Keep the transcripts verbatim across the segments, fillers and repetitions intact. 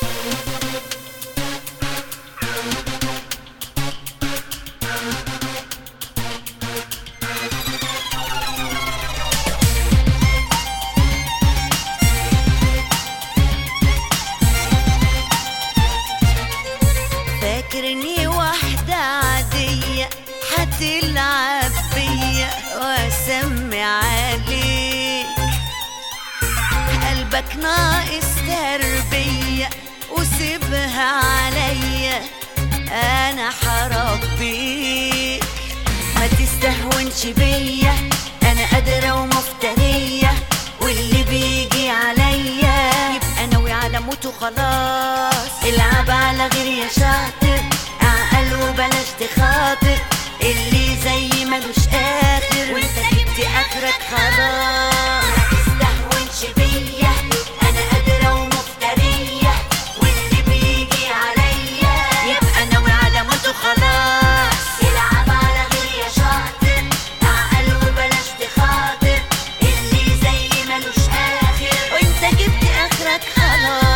فاكرني واحدة عادية هتلعب بيا واسمي عليك، قلبك ناقص تربية وسيبها عليا انا حربيك. ما تستهونش بيا انا قادرة ومفترية، واللي بيجي عليا يبقى ناوي على موت وخلاص. العب على غير يا شاطر، اعقل وبلاش تخاطر، اللي زي ملوش اخر وانت جبت اخرك خلاص. ما تستهونش بيا انا قادرة ومفترية، واللي بيجي عليا يبقى ناوي على موت وخلاص. العب على غير يا شاطر، اعقل وبلاش تخاطر، اللي زي ملوش اخر وانت جبت اخرك خلاص.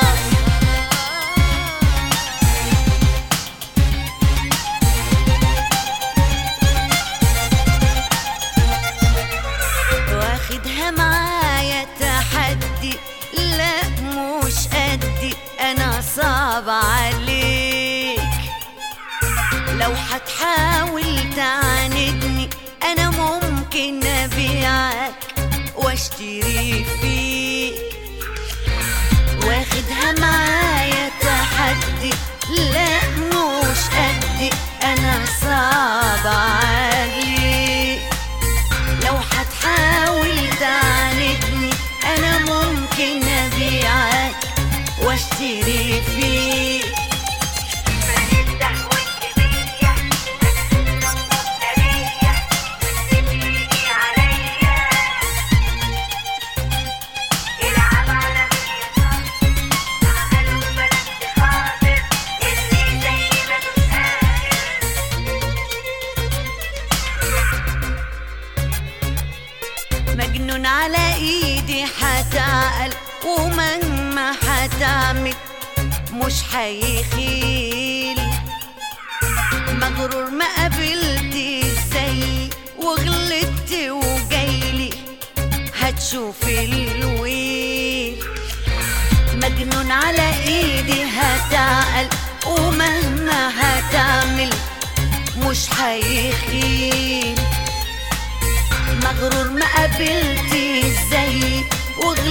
واخدها معايا تحدي، لا مش قدي انا صعب عليك. لو هتحاول تعاندني انا ممكن ابيعك واشتري فيك. واخدها معايا تحدي، لا مش قدي انا صعب عليك. لو هتحاول تعاندني انا ممكن ابيعك واشتري فيك. مجنون على ايدي هتعقل، ومهما هتعمل مش هيخيل. مغرور ما قابلت ازاي وغلطت وجايلي هتشوف الويل. مجنون على ايدي هتعقل، ومهما هتعمل مش هيخيل. مغرور ما قابلت ازاي وغلطت